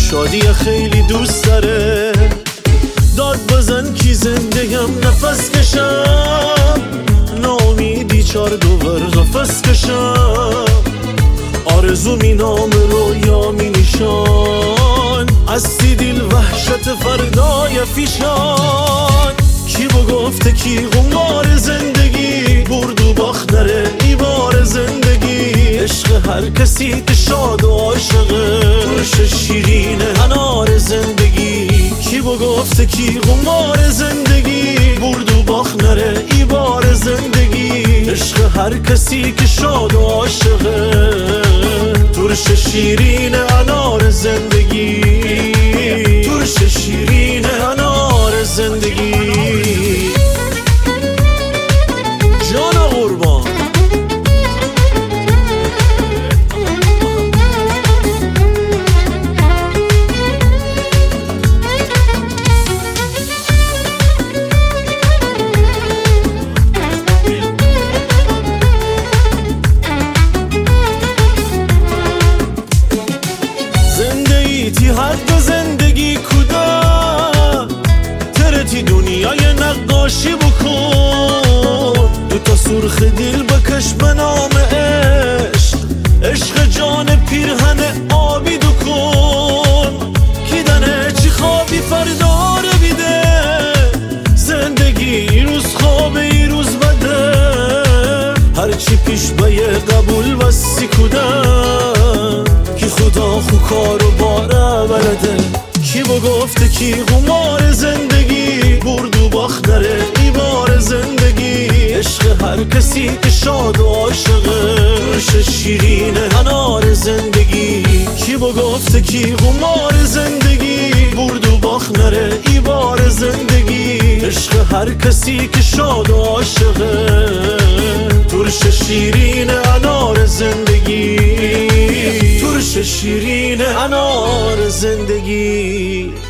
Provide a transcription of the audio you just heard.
شادی خیلی دوست داره. داد بزن کی زندگیم نفس کشم، ناامیدی چار دوبر قفس کشم. آرزو می نام رویا می نشان، استی دل وحشت فردای فیشان. کی گفته کی قمار زندگی، برد و باخت نره ایبار زندگی. عشق هر کسی که شاد و عاشقه، ترش شیرین انار زندگی. کی گفته کی قمار زندگی، برد و باخت نره ایبار زندگی. عشق هر کسی که شاد و عاشقه، ترش شیرین انار زندگی. ترش شیرین انار زندگی. جان قربان تی حد زندگی کدا، ترتی دنیای نقاشی بکن. دوتا سرخ دل بکش به نام عشق، عشق جان پیرهن آبی کن. کیدنه چی خوابی فردار بیده، زندگی روز خوابه ای روز بده. هرچی پیش به قبول بسی کدن، کی خدا خو کارو باره بلده. کی گفته کی قمار زندگی، برد و باخت نره ایبار زندگی. عشق هر کسی که شاد و عاشقه، ترش شیرین انار زندگی. کی گفته کی قمار زندگی، برد و باخت نره ایبار زندگی. عشق هر کسی که شاد و عاشقه، ترش شیرین انار زندگی. ترش شیرین انار زندگی.